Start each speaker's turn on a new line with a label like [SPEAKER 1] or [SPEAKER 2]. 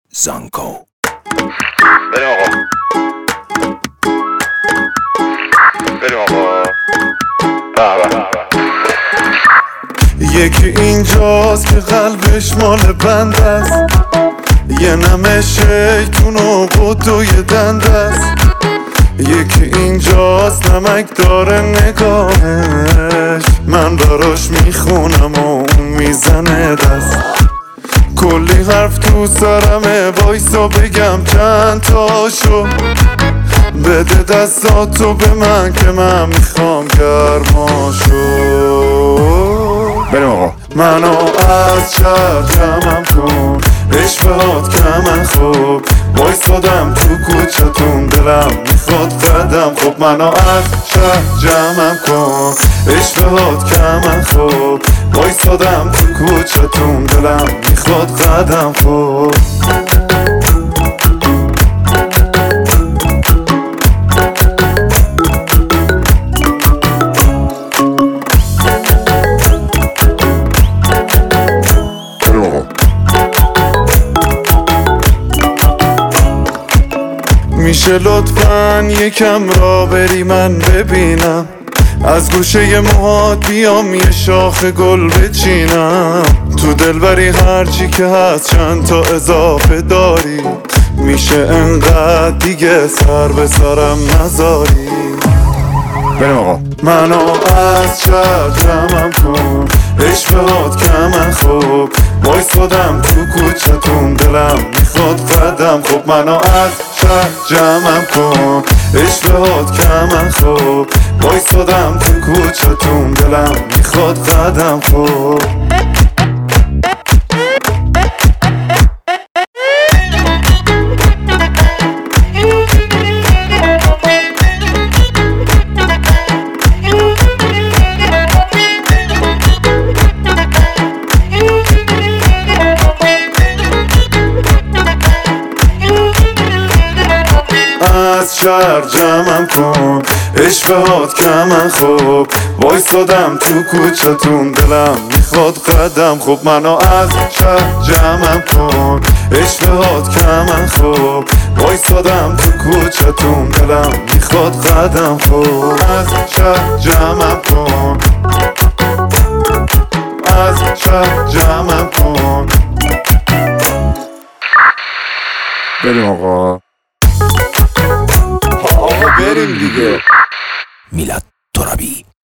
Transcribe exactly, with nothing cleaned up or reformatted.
[SPEAKER 1] زانکو.
[SPEAKER 2] بریم آقا بریم آقا بابا.
[SPEAKER 3] یکی اینجاست که قلبش مال بند است، یه نمه شیطون و قدوی دند است. یکی اینجاست نمک داره نگاهش، من براش میخونم و اون میزنه دست. کلی حرف تو سرمه، وایسا بگم چند تاشو. بده دستاتو به من که من میخوام گرماشو.
[SPEAKER 2] بریم آقا.
[SPEAKER 3] منو از شهر جمعم کن، عشقات که من خوب وایستادم تو کوچتون، دلم میخواد قدم خوب. منو از شهر جمعم کن، عشقات که من خوب وایستادم تو کوچتون، دلم میخواد قدم خوب. میشه لطفاً یکم را بری من ببینم، از گوشه موهات بیام یه شاخ گل بچینم. تو دلبری هرچی که هست چند تا اضافه داری، میشه انقدر دیگه سر به سرم نذاری.
[SPEAKER 2] بریم آقا.
[SPEAKER 3] منو از شهر جمعم کن، عشقات که من خوب وایستادم تو کوچتون، دلم میخواد قدم خوب. منو از شهر جمعم کن، عشقات که من خوب وایستادم تو کوچتون، دلم میخواد قدم خوب. از شهر جمعم کن، عشقات که من خوب وایستادم تو کوچتون، دلم میخواد قدم خوب. منو از شهر جمعم کن، عشقات که من خوب وایستادم تو کوچتون، دلم میخواد قدم خوب. از شهر جمعم کن، از شهر جمعم کن.
[SPEAKER 2] بریم آقا.
[SPEAKER 3] آقا بریم دیگه.
[SPEAKER 1] میلاد ترابی.